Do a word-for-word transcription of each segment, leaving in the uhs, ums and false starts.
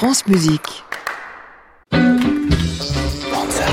France Musique. Banzai.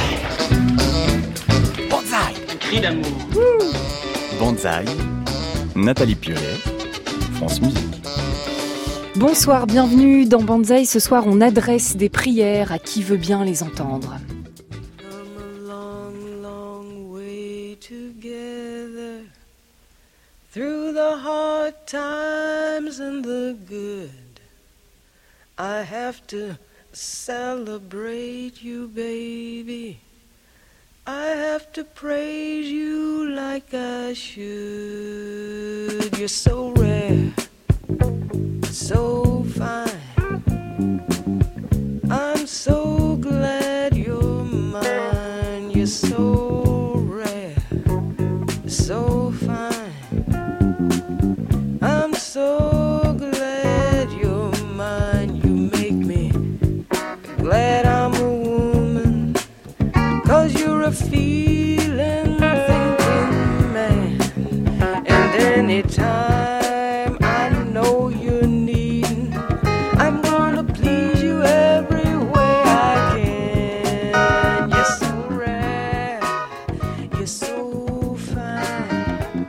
Banzai. Cri d'amour. Banzai. Nathalie Pieulet, France Musique. Bonsoir, bienvenue dans Banzai. Ce soir, on adresse des prières à qui veut bien les entendre. Come a long, long way together through the hard times and the good. I have to celebrate you, baby. I have to praise you like I should. You're so rare, so fine. I'm so glad you're mine. You're so rare, so fine. I'm so glad you're mine. You make me glad I'm a woman, 'cause you're a feeling, thinking man. And anytime I know you're needing, I'm gonna please you every way I can. You're so rare, you're so fine.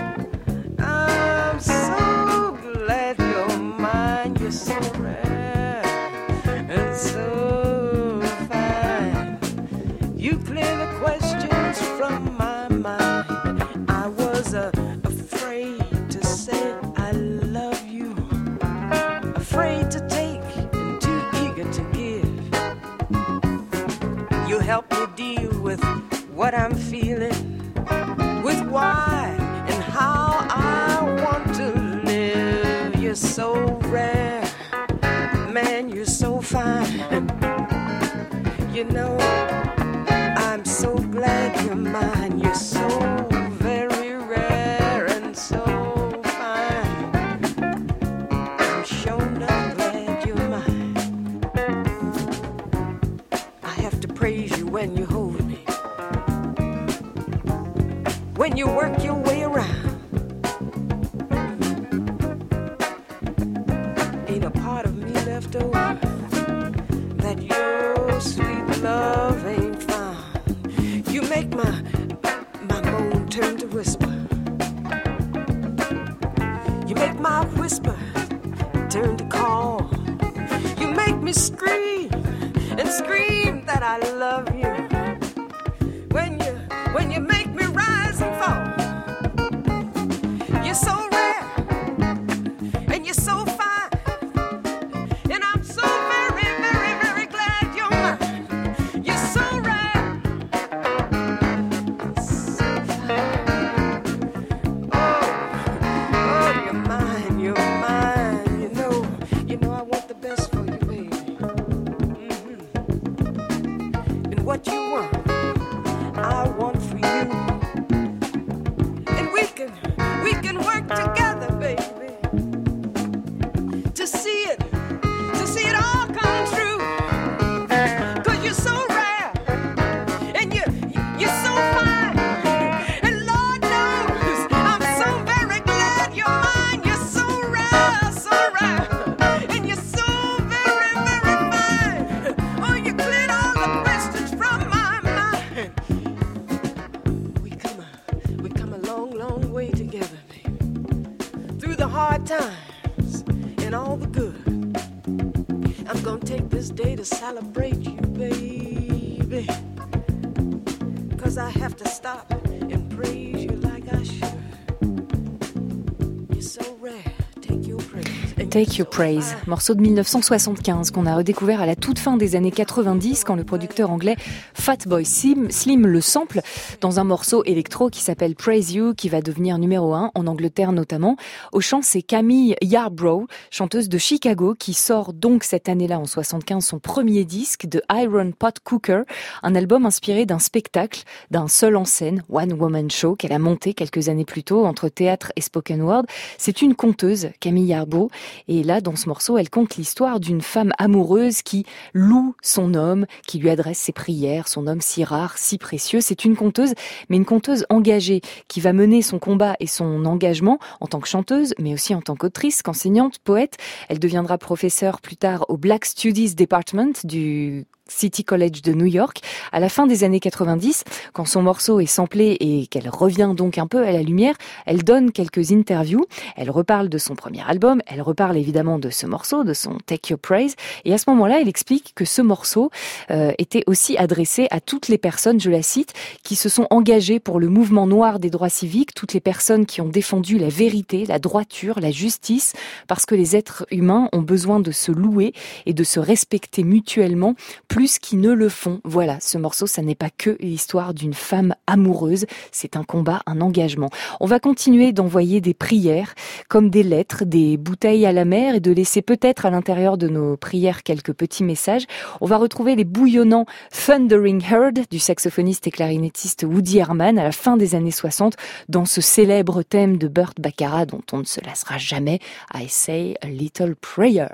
I'm so glad you're mine. You're so rare and so fine. You clear the questions from my mind. I was uh, afraid to say I love you, afraid to take and too eager to give. You help me deal with what I'm feeling, with why and how I want to live. You're so rare, man, you're so fine. You know, I'm so glad you're mine. You're so very rare and so fine. I'm sure not glad you're mine. I have to praise you when you hold me, when you work your way around. Ain't a part of me left over that your sweet love ain't found. You make my my moan turn to whisper. You make my whisper turn to call. You make me scream and scream that I love you. When you when you make me rise and fall. You're so rare and you're so fine. And I'm so very, very, very glad you're mine. You're so rare, so fine. Oh, oh, you're mine, you're mine. You know, you know I want the best for you, baby. Mm-hmm. And what you want, I want for you. And we can, we can work together, baby, to see it, to see it all come true. 'Cause you're so rare, and you, you're so fine. And Lord knows, I'm so very glad you're mine. You're so rare, so rare, and you're so very, very fine. Oh, you cleared all the questions from my mind. We come a, we come a long, long way together, baby. Through the hard times and all the good. I'm gonna take this day to celebrate you, baby. 'Cause I have to stop and praise you like I should. You're so rare, take your praise. And Take you're Your so Praise, fine. morceau de dix-neuf cent soixante-quinze qu'on a redécouvert à la toute fin des années quatre-vingt-dix quand le producteur anglais Fatboy Slim, Slim le sample dans un morceau électro qui s'appelle Praise You, qui va devenir numéro un en Angleterre notamment. Au chant, c'est Camille Yarbrough, chanteuse de Chicago, qui sort donc cette année-là en soixante-quinze son premier disque de Iron Pot Cooker, un album inspiré d'un spectacle, d'un seul en scène, One Woman Show, qu'elle a monté quelques années plus tôt entre théâtre et spoken word. C'est une conteuse, Camille Yarbrough, Et là, dans ce morceau, elle conte l'histoire d'une femme amoureuse qui loue son homme, qui lui adresse ses prières, son homme si rare, si précieux. C'est une conteuse, mais une conteuse engagée, qui va mener son combat et son engagement en tant que chanteuse, mais aussi en tant qu'autrice, qu'enseignante, poète. Elle deviendra professeure plus tard au Black Studies Department du City College de New York, à la fin des années quatre-vingt-dix, quand son morceau est samplé et qu'elle revient donc un peu à la lumière, elle donne quelques interviews, elle reparle de son premier album, elle reparle évidemment de ce morceau, de son Take Your Praise, et à ce moment-là, elle explique que ce morceau euh, était aussi adressé à toutes les personnes, je la cite, qui se sont engagées pour le mouvement noir des droits civiques, toutes les personnes qui ont défendu la vérité, la droiture, la justice, parce que les êtres humains ont besoin de se louer et de se respecter mutuellement, plus qu'ils ne le font. Voilà, ce morceau, ça n'est pas que l'histoire d'une femme amoureuse, c'est un combat, un engagement. On va continuer d'envoyer des prières, comme des lettres, des bouteilles à la mer, et de laisser peut-être à l'intérieur de nos prières quelques petits messages. On va retrouver les bouillonnants Thundering Herd du saxophoniste et clarinettiste Woody Herman à la fin des années soixante, dans ce célèbre thème de Burt Bacharach dont on ne se lassera jamais, I Say a Little Prayer.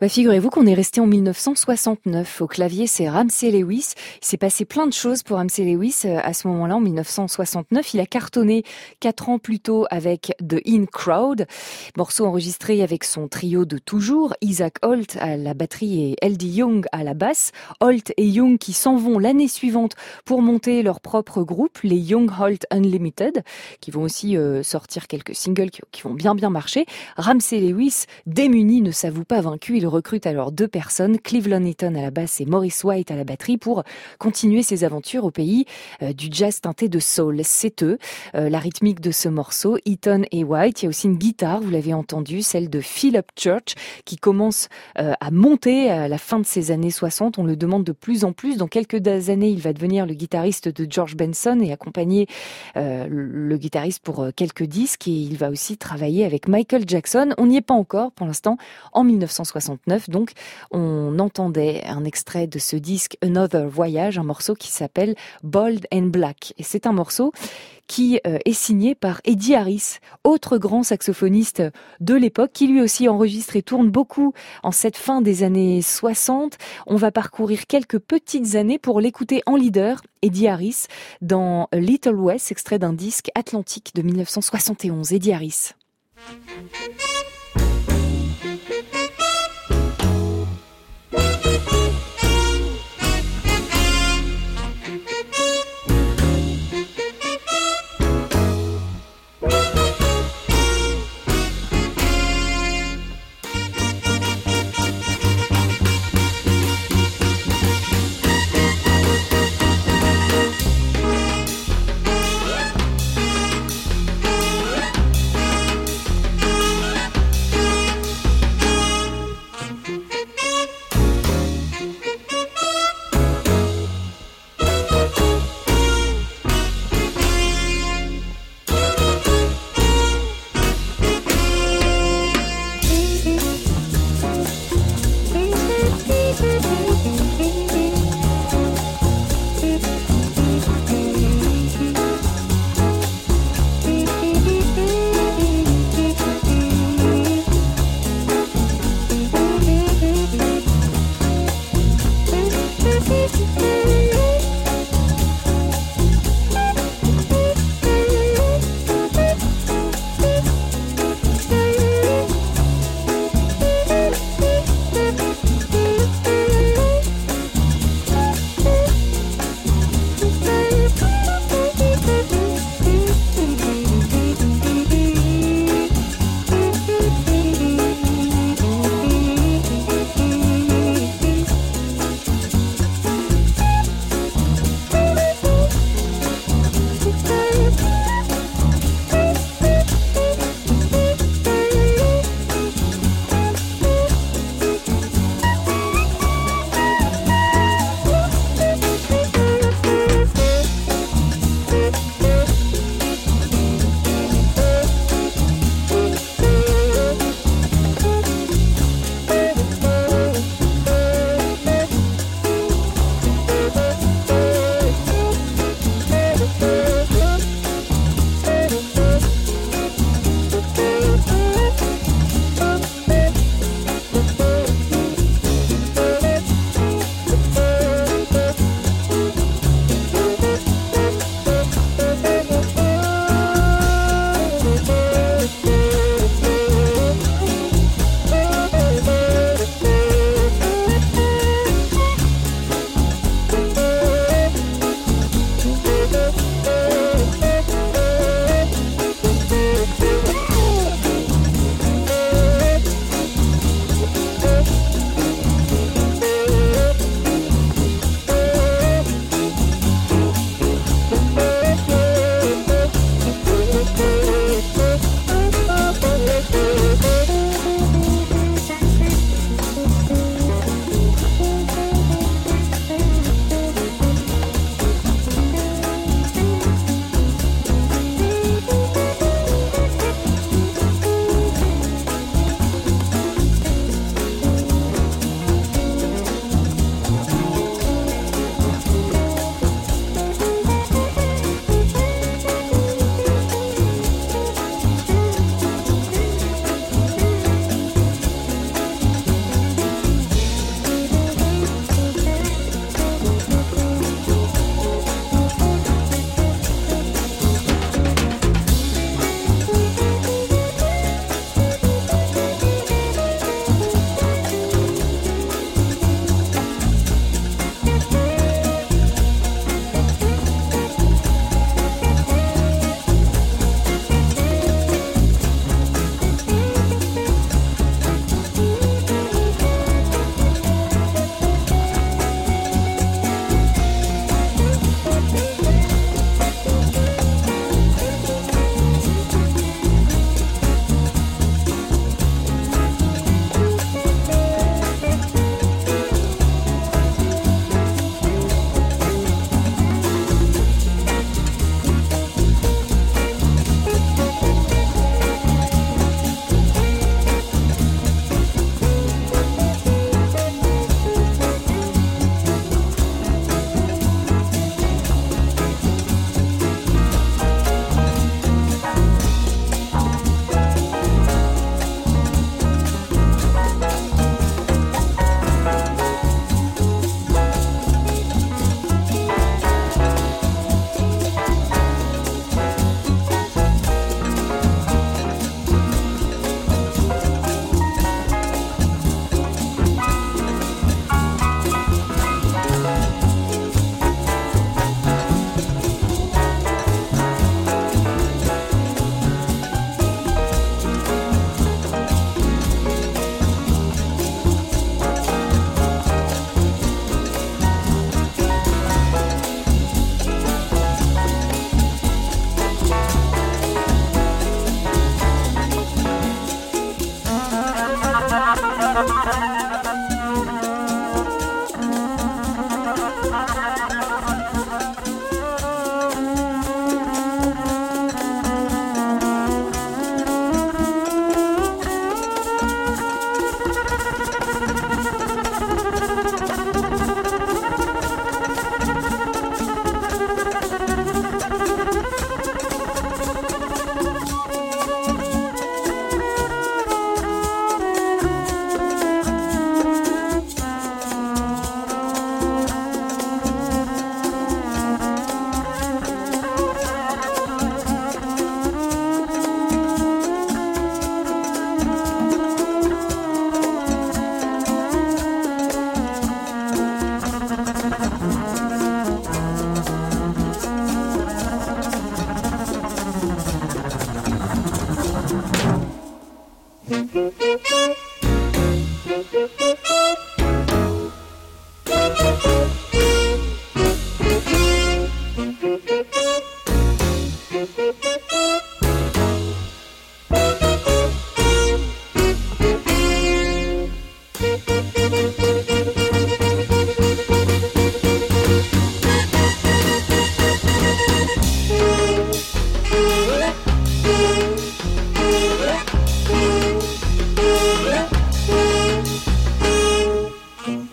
Bah, figurez-vous qu'on est resté en mille neuf cent soixante-neuf. Au clavier, c'est Ramsey Lewis. Il s'est passé plein de choses pour Ramsey Lewis à ce moment-là, en mille neuf cent soixante-neuf. Il a cartonné quatre ans plus tôt avec The In Crowd, morceau enregistré avec son trio de toujours, Isaac Holt à la batterie et L D Young à la basse. Holt et Young qui s'en vont l'année suivante pour monter leur propre groupe, les Young Holt Unlimited, qui vont aussi euh, sortir quelques singles qui, qui vont bien bien marcher. Ramsey Lewis, démuni, ne s'avoue pas vaincu. Il recrute alors deux personnes, Cleveland Eaton à la basse et Maurice White à la batterie, pour continuer ses aventures au pays euh, du jazz teinté de soul. C'est eux, euh, la rythmique de ce morceau, Eaton et White. Il y a aussi une guitare, vous l'avez entendu, celle de Philip Church, qui commence euh, à monter à la fin de ces années soixante. On le demande de plus en plus. Dans quelques années, il va devenir le guitariste de George Benson et accompagner euh, le guitariste pour quelques disques. Et il va aussi travailler avec Michael Jackson. On n'y est pas encore pour l'instant. En mille neuf cent soixante-neuf, donc, on entendait un extrait de ce disque Another Voyage, un morceau qui s'appelle Bold and Black. Et c'est un morceau qui euh, est signé par Eddie Harris, autre grand saxophoniste de l'époque, qui lui aussi enregistre et tourne beaucoup en cette fin des années soixante. On va parcourir quelques petites années pour l'écouter en leader, Eddie Harris, dans Little West, extrait d'un disque Atlantique de mille neuf cent soixante et onze. Eddie Harris.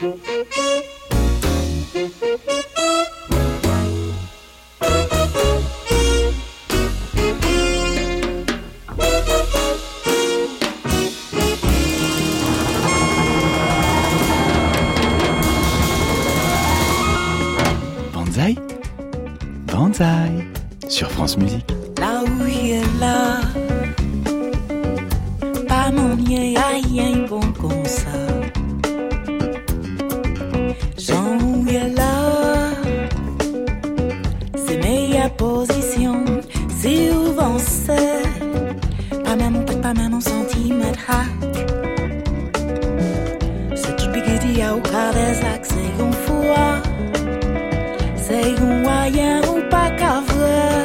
Banzai, Banzai, sur France Musique. Là où il est là, pas mon lien, rien bon comme ça. Jean où il est là, c'est meilleure position, c'est où vont c'est, pas même, pas même un centimètre hack. C'est tout bigidi à au cas des axes, c'est un foie. C'est un moyen ou pas qu'à vrai.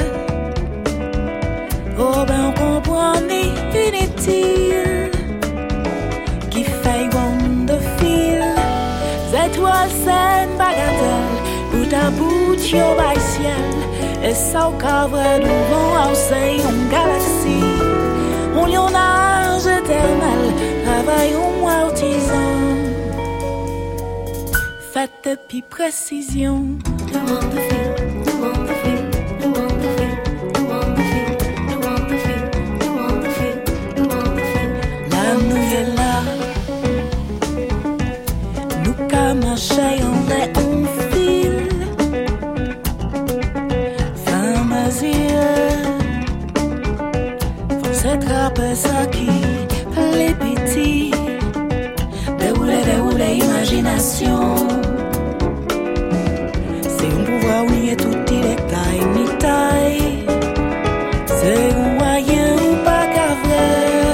Oh ben on comprend ni inutile qui fait wonderful. Étoiles c'est une bagatelle, bout à bout yo by ciel. Et ça au cas vrai devant c'est une galaxie. On lionnage éternel, travaillons artisan. Faites depuis précision. The wonderful, the wonderful, the wonderful, the wonderful, the wonderful, the wonderful, the wonderful. La nuit est là, nous qu'à marcher on est en fil. Femme azir, faut s'attraper ça qui les petits. Dérouler, dérouler, imagination. Oui, et tout il est taille, ni taille. C'est un moyen ou pas qu'à vrai.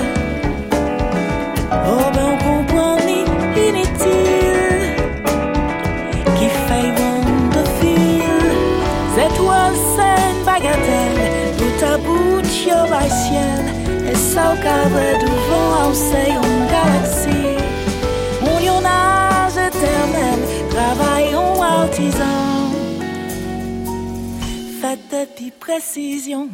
Oh ben on comprend ni inutile qui fait wonderful. Étoiles c'est une bagatelle, bout à bout yo by ciel. Et ça au cas vrai devant c'est une galaxie. Mon lionnage éternel, travaillons artisans. Faites depuis précision.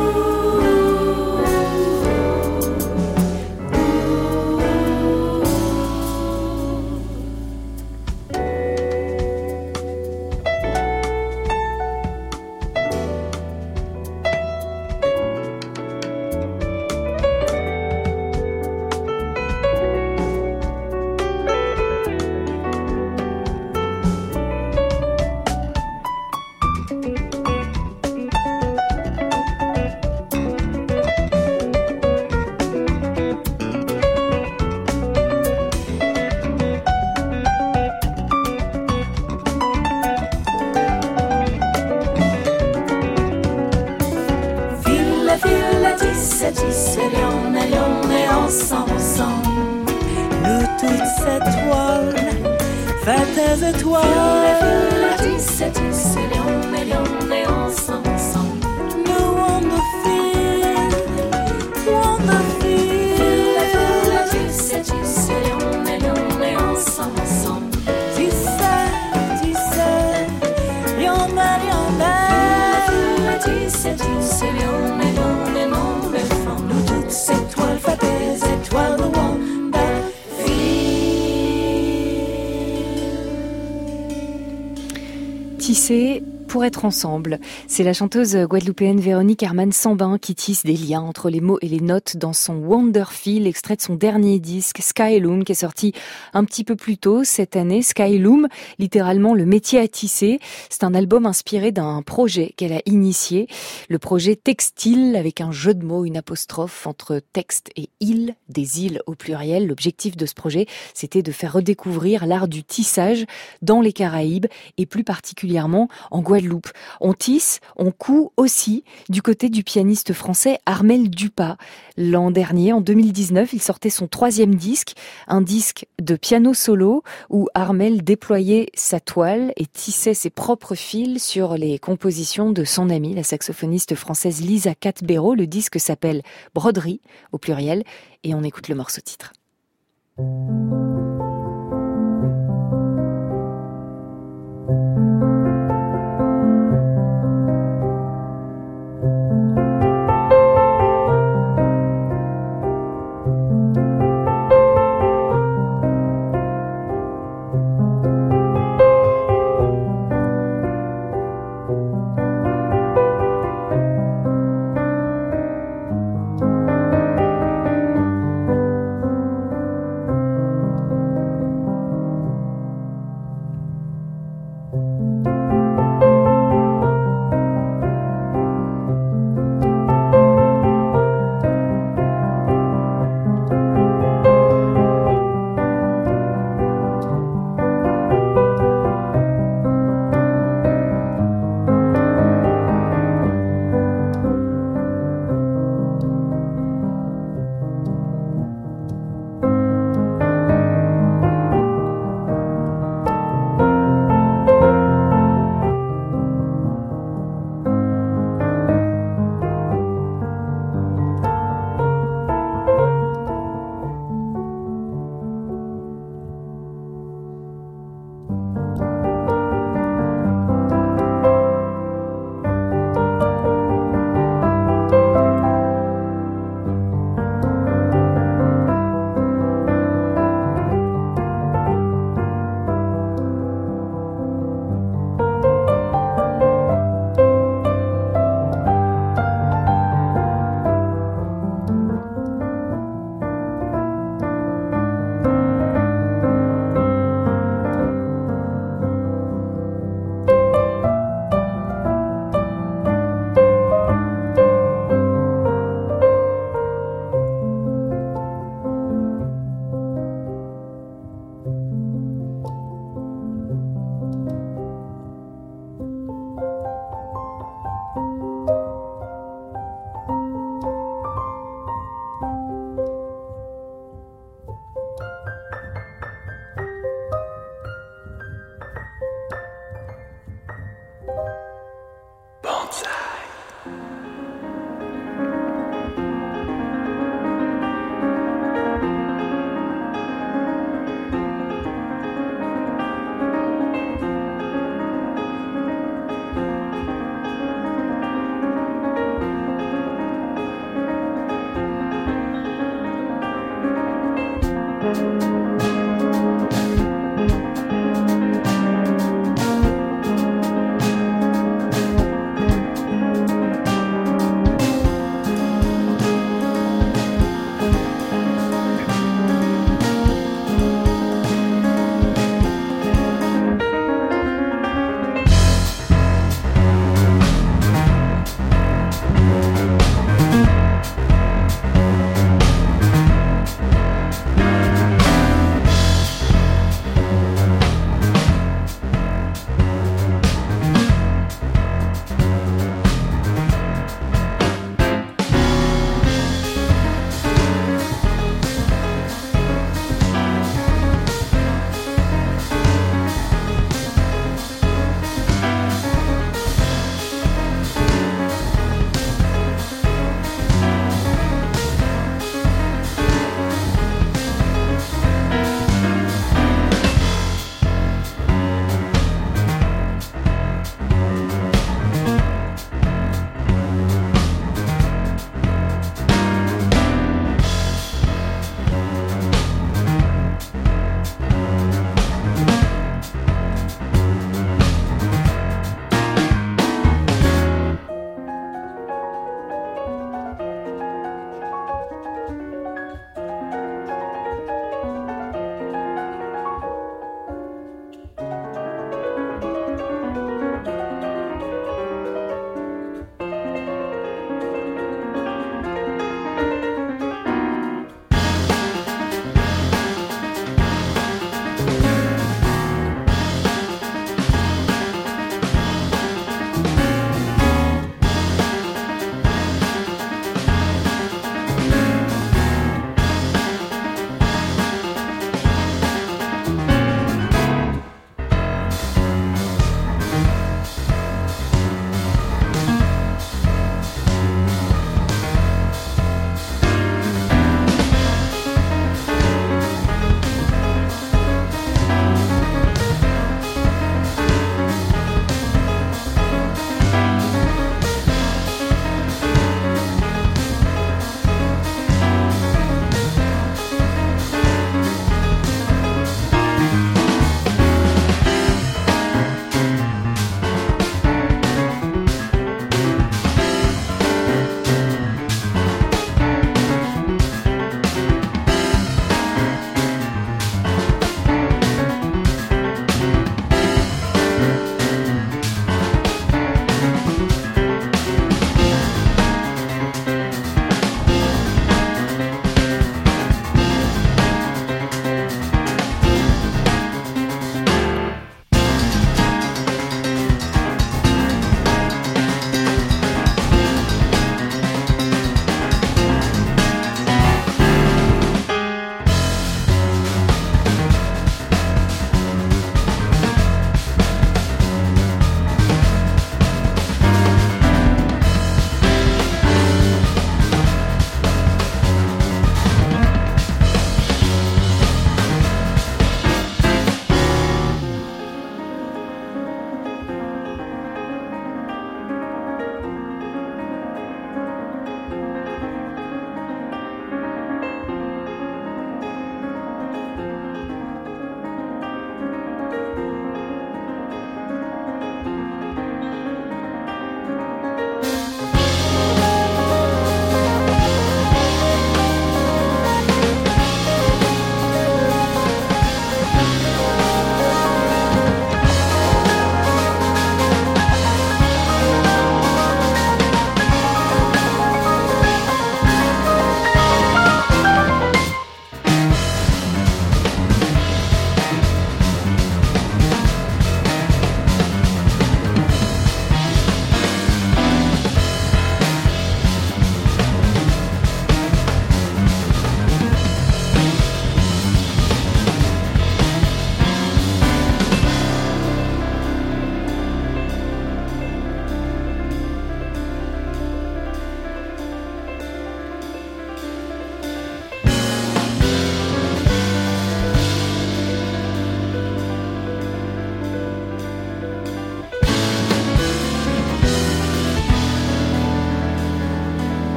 Tisser pour être ensemble. C'est la chanteuse guadeloupéenne Véronique Hermann-Sambin qui tisse des liens entre les mots et les notes dans son Wonderfeel, extrait de son dernier disque Sky Loom qui est sorti un petit peu plus tôt cette année. Sky Loom, littéralement le métier à tisser. C'est un album inspiré d'un projet qu'elle a initié, le projet Textile, avec un jeu de mots, une apostrophe entre texte et île, des îles au pluriel. L'objectif de ce projet, c'était de faire redécouvrir l'art du tissage dans les Caraïbes et plus particulièrement en Guadeloupe. On tisse, on coud aussi du côté du pianiste français Armel Dupas. L'an dernier, en deux mille dix-neuf, il sortait son troisième disque, un disque de piano solo où Armel déployait sa toile et tissait ses propres fils sur les compositions de son amie, la saxophoniste française Lisa Catbero. Le disque s'appelle Broderie, au pluriel, et on écoute le morceau titre.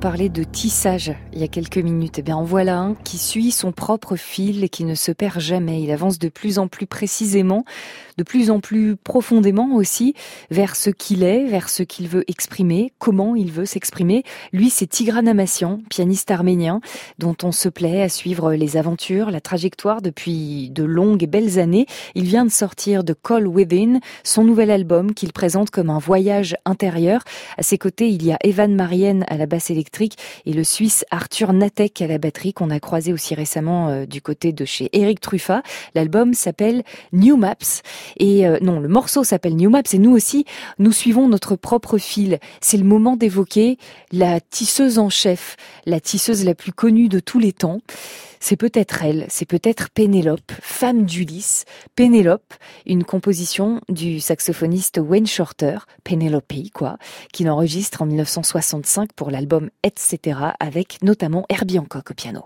parlait de tissage il y a quelques minutes. Eh bien, en voilà un qui suit son propre fil et qui ne se perd jamais. Il avance de plus en plus précisément, de plus en plus profondément aussi, vers ce qu'il est, vers ce qu'il veut exprimer, comment il veut s'exprimer. Lui, c'est Tigran Amassian, pianiste arménien, dont on se plaît à suivre les aventures, la trajectoire depuis de longues et belles années. Il vient de sortir de Call Within, son nouvel album qu'il présente comme un voyage intérieur. À ses côtés, il y a Evan Marienne à la basse électrique et le Suisse Arthur Natek à la batterie, qu'on a croisé aussi récemment euh, du côté de chez Eric Truffat. L'album s'appelle New Maps. Et euh, non, le morceau s'appelle New Maps et nous aussi, nous suivons notre propre fil. C'est le moment d'évoquer la tisseuse en chef, la tisseuse la plus connue de tous les temps. C'est peut-être elle, c'est peut-être Pénélope, femme d'Ulysse. Pénélope, une composition du saxophoniste Wayne Shorter, Pénélope quoi, qu'il enregistre en dix-neuf cent soixante-cinq pour l'album et cetera avec notamment Herbie Hancock au piano.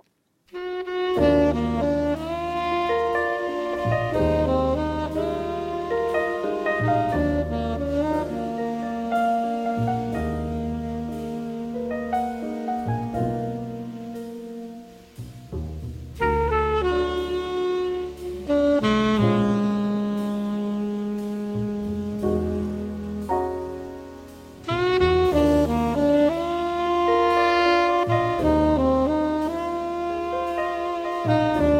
Thank you.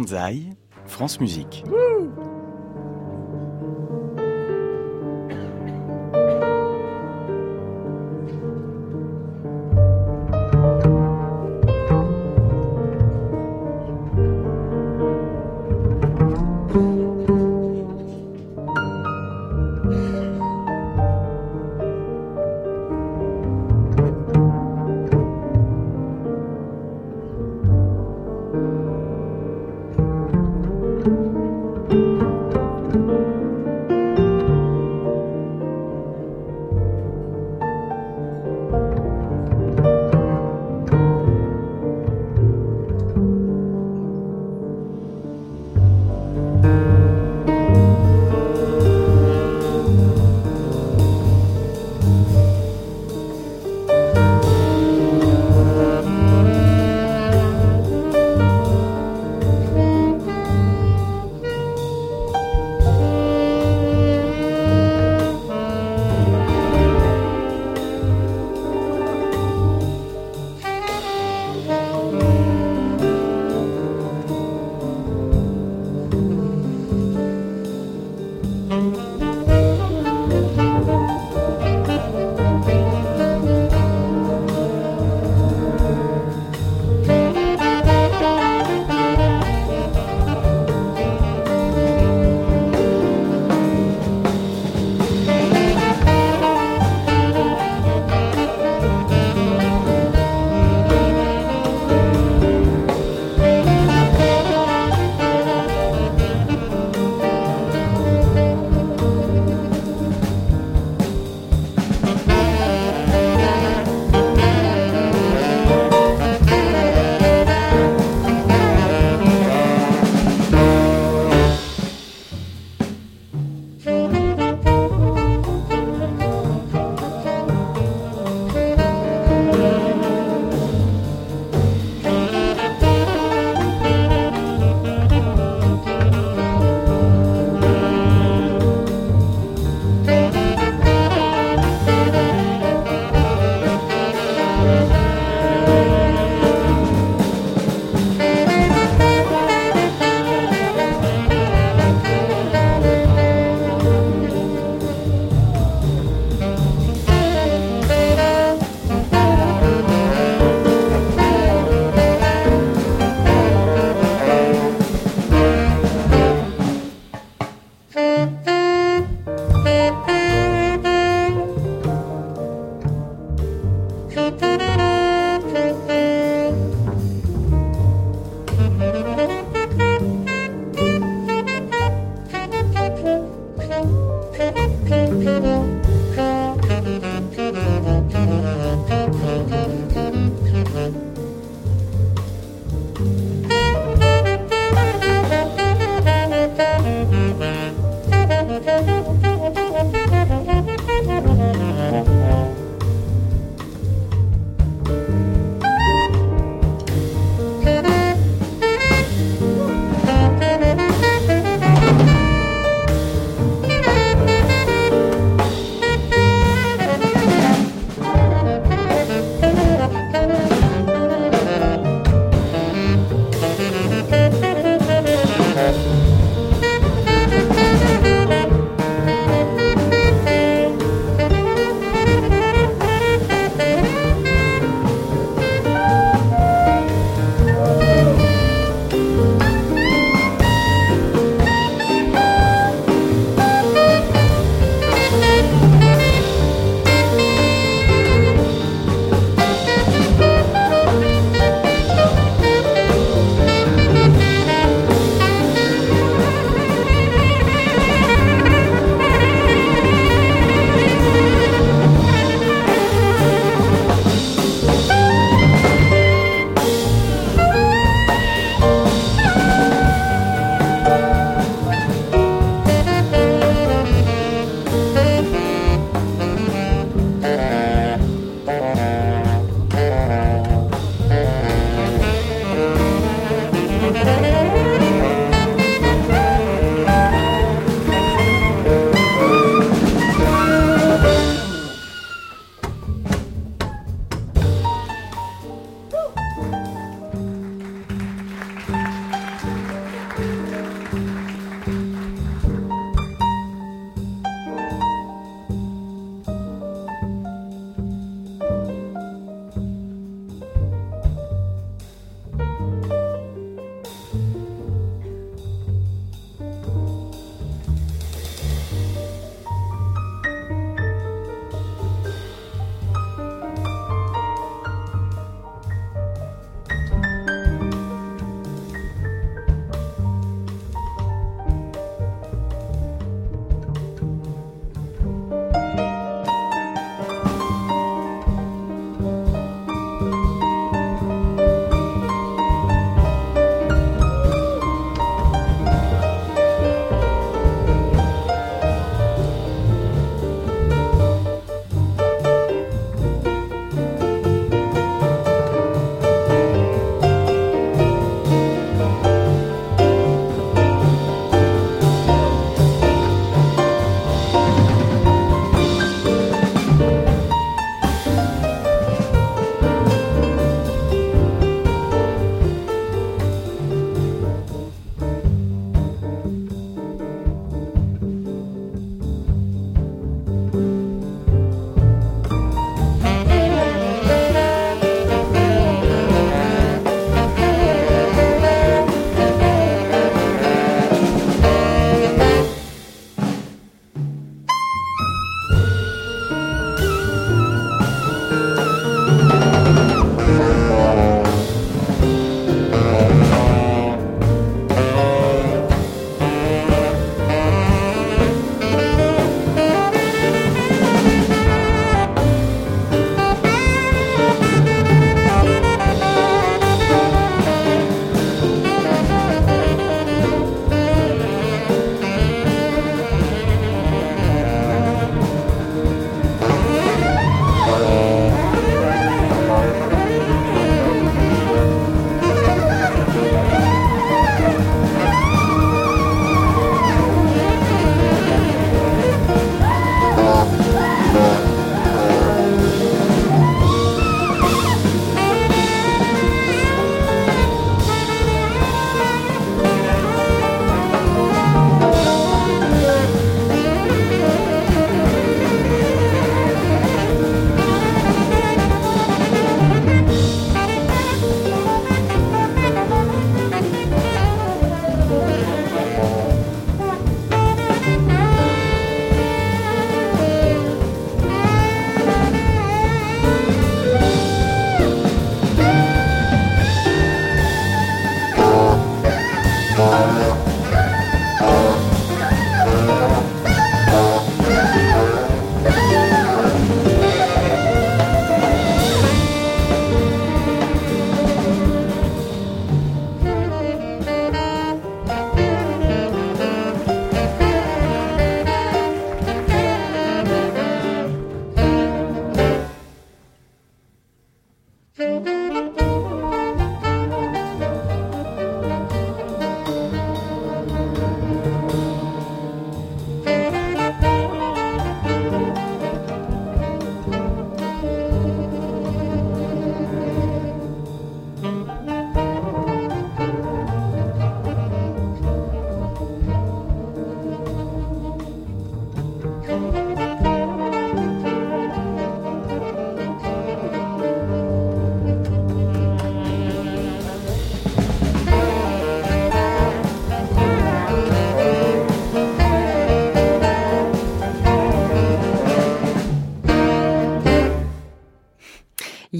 Banzai, France Musique. Thank you.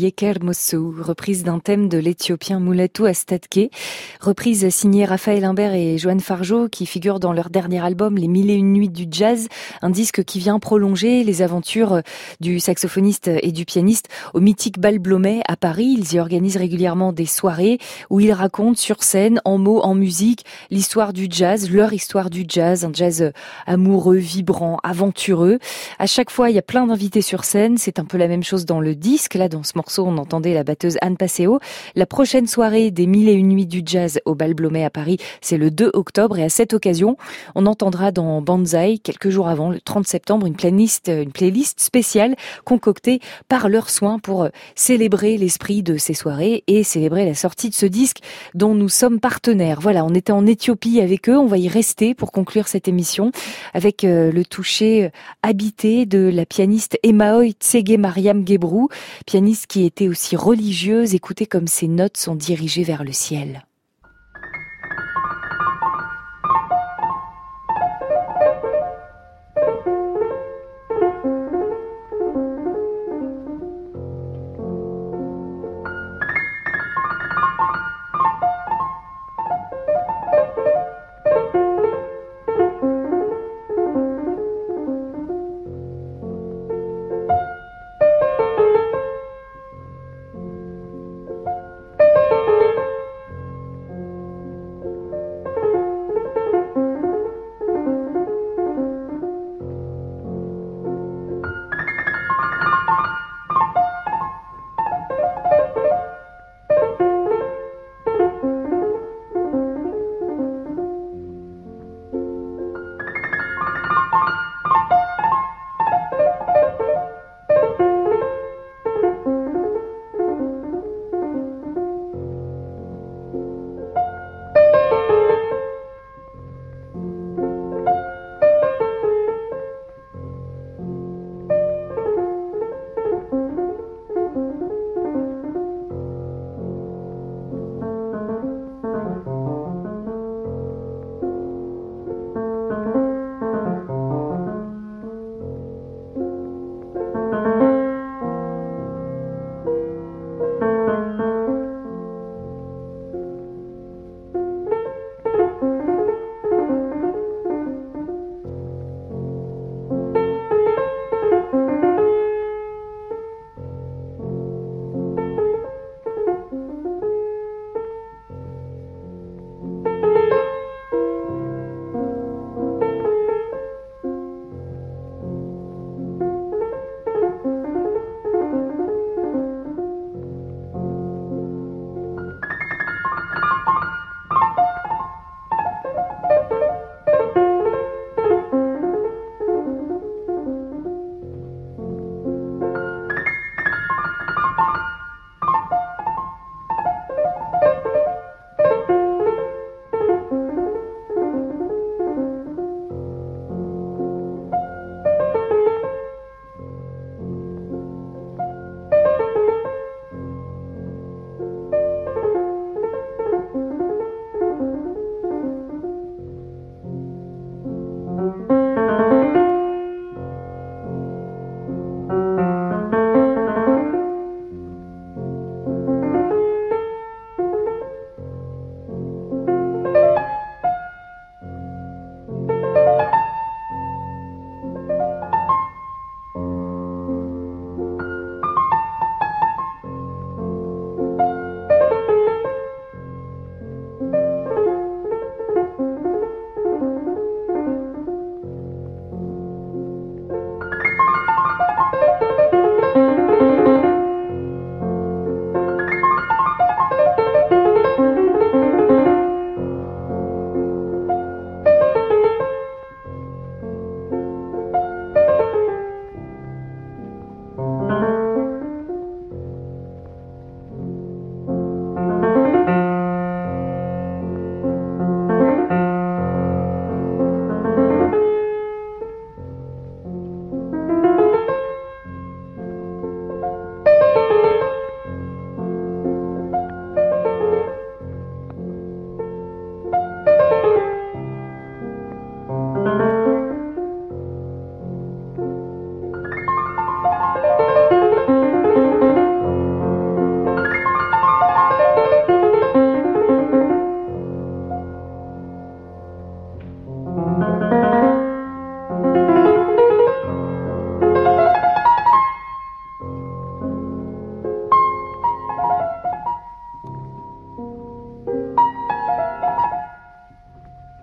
Yekermosu, reprise d'un thème de l'Éthiopien Mulatu Astatke, reprise signée Raphaël Imbert et Joanne Fargeau, qui figurent dans leur dernier album Les Mille et Une Nuits du Jazz, un disque qui vient prolonger les aventures du saxophoniste et du pianiste au mythique Bal Blomet à Paris. Ils y organisent régulièrement des soirées où ils racontent sur scène, en mots, en musique, l'histoire du jazz, leur histoire du jazz, un jazz amoureux, vibrant, aventureux. À chaque fois, il y a plein d'invités sur scène. C'est un peu la même chose dans le disque. Là, dans ce morceau, on entendait la batteuse Anne Passeo. La prochaine soirée des Mille et Une Nuits du Jazz au Bal Blomet à Paris, c'est le deux octobre. Et à cette occasion, on entendra dans Banzai, quelques jours avant, le trente septembre, une playlist, une playlist spéciale concoctée par leurs soins pour célébrer l'esprit de ces soirées et célébrer la sortie de ce disque dont nous sommes partenaires. Voilà, on était en Éthiopie avec eux. On va y rester pour conclure cette émission avec le toucher habité de la pianiste Emaoy Tsege Mariam Gebrou, pianiste qui était aussi religieuse. Écoutez comme ses notes sont dirigées vers le ciel.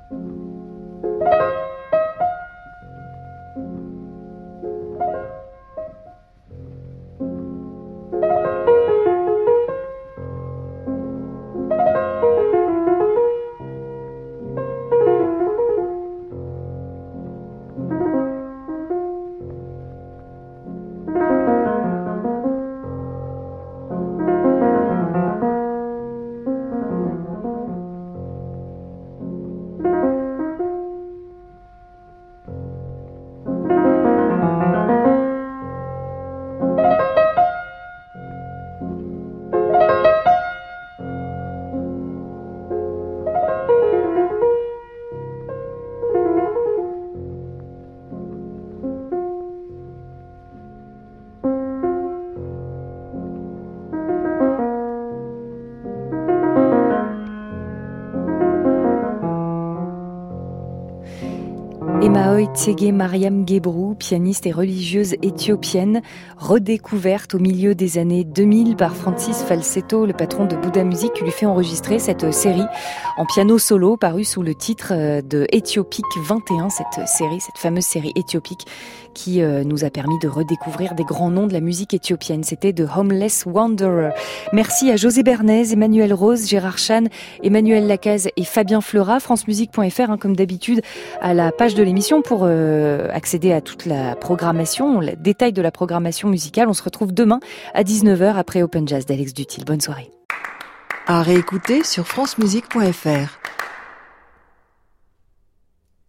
Emaoy Tsege Mariam Gebru, pianiste et religieuse éthiopienne, redécouverte au milieu des années deux mille par Francis Falsetto, le patron de Bouddha Music, qui lui fait enregistrer cette série en piano solo, parue sous le titre de Éthiopique vingt et un, cette série, cette fameuse série éthiopique qui nous a permis de redécouvrir des grands noms de la musique éthiopienne. C'était The Homeless Wanderer. Merci à José Bernays, Emmanuel Rose, Gérard Chan, Emmanuel Lacaze et Fabien Fleurat. France Musique point F R, hein, comme d'habitude, à la page de l'émission pour euh, accéder à toute la programmation, le détail de la programmation musicale. On se retrouve demain à dix-neuf heures après Open Jazz d'Alex Dutil. Bonne soirée. À réécouter sur France Musique point F R.